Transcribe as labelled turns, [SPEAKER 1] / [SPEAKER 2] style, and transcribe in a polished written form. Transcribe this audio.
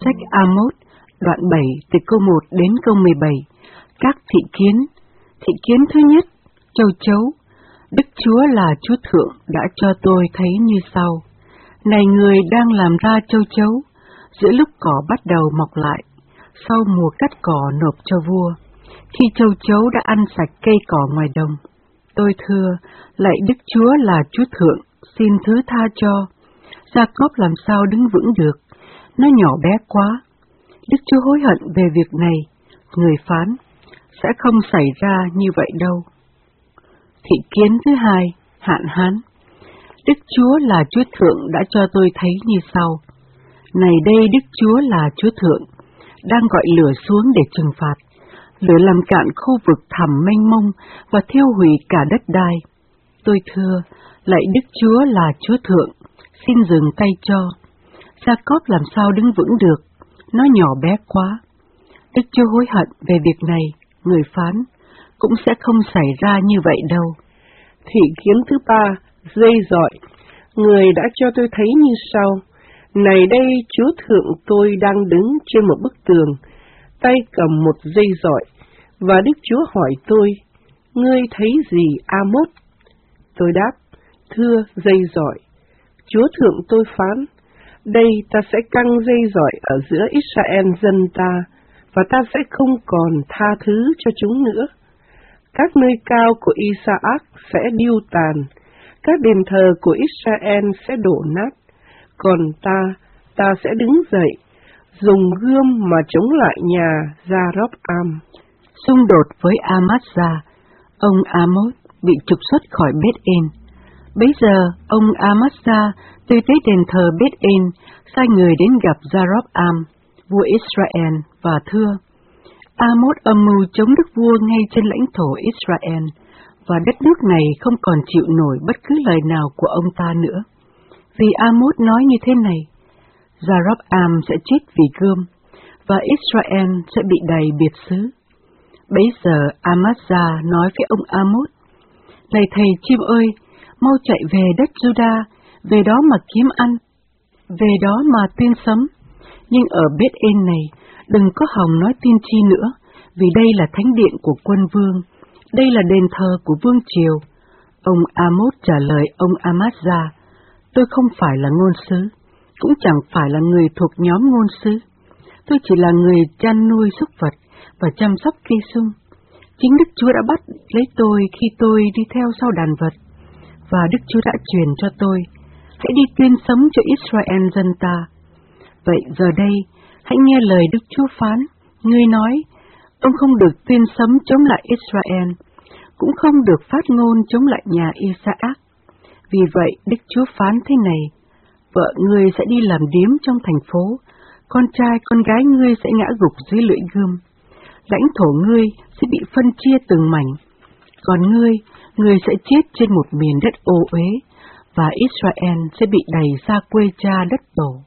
[SPEAKER 1] Sách Amos, đoạn 7, từ câu 1 đến câu 17. Các thị kiến thứ nhất, châu chấu. Đức Chúa là Chúa Thượng đã cho tôi thấy như sau. Này người đang làm ra châu chấu, giữa lúc cỏ bắt đầu mọc lại, sau mùa cắt cỏ nộp cho vua, khi châu chấu đã ăn sạch cây cỏ ngoài đồng. Tôi thưa, lạy Đức Chúa là Chúa Thượng, xin thứ tha cho. Gia-cốp làm sao đứng vững được, nó nhỏ bé quá. Đức Chúa hối hận về việc này, người phán, sẽ không xảy ra như vậy đâu. Thị kiến thứ hai, hạn hán. Đức Chúa là Chúa Thượng đã cho tôi thấy như sau. Này đây Đức Chúa là Chúa Thượng, đang gọi lửa xuống để trừng phạt. Lửa làm cạn khu vực thẳm mênh mông và thiêu hủy cả đất đai. Tôi thưa, lạy Đức Chúa là Chúa Thượng, xin dừng tay cho. Gia-cốp làm sao đứng vững được, nó nhỏ bé quá. Đức Chúa hối hận về việc này, người phán, cũng sẽ không xảy ra như vậy đâu.
[SPEAKER 2] Thị kiến thứ ba, dây dọi. Người đã cho tôi thấy như sau. Này đây Chúa Thượng tôi đang đứng trên một bức tường, tay cầm một dây dọi, và Đức Chúa hỏi tôi, ngươi thấy gì Amos? Tôi đáp, thưa dây dọi. Chúa Thượng tôi phán, đây ta sẽ căng dây dọi ở giữa Israel dân ta, và ta sẽ không còn tha thứ cho chúng nữa. Các nơi cao của Isaac sẽ điêu tàn, các đền thờ của Israel sẽ đổ nát, còn ta sẽ đứng dậy, dùng gươm mà chống lại nhà Gia-rób-am.
[SPEAKER 1] Xung đột với Amazia, ông Amos bị trục xuất khỏi Bết-en. Bấy giờ, ông Amazia từ tới đền thờ Bết-en, sai người đến gặp Gia-rób-am, vua Israel, và thưa, Amos âm mưu chống đức vua ngay trên lãnh thổ Israel, và đất nước này không còn chịu nổi bất cứ lời nào của ông ta nữa. Vì Amos nói như thế này, Gia-rób-am sẽ chết vì gươm, và Israel sẽ bị đầy biệt xứ. Bấy giờ Amazia nói với ông Amos, này thầy chim ơi, mau chạy về đất Juda, về đó mà kiếm ăn, về đó mà tiên sấm. Nhưng ở Bết-en này, đừng có hòng nói tiên tri nữa, vì đây là thánh điện của quân vương, đây là đền thờ của vương triều. Ông Amos trả lời ông Amazia, tôi không phải là ngôn sứ, cũng chẳng phải là người thuộc nhóm ngôn sứ. Tôi chỉ là người chăn nuôi súc vật và chăm sóc cây sung. Chính Đức Chúa đã bắt lấy tôi khi tôi đi theo sau đàn vật, và Đức Chúa đã truyền cho tôi, hãy đi tuyên sấm cho Israel dân ta. Vậy giờ đây, hãy nghe lời Đức Chúa phán. Ngươi nói, ông không được tuyên sấm chống lại Israel, cũng không được phát ngôn chống lại nhà Isaac. Vì vậy, Đức Chúa phán thế này, vợ ngươi sẽ đi làm điếm trong thành phố, con trai con gái ngươi sẽ ngã gục dưới lưỡi gươm, lãnh thổ ngươi sẽ bị phân chia từng mảnh, còn ngươi sẽ chết trên một miền đất ô uế, và Israel sẽ bị đày ra quê cha đất tổ.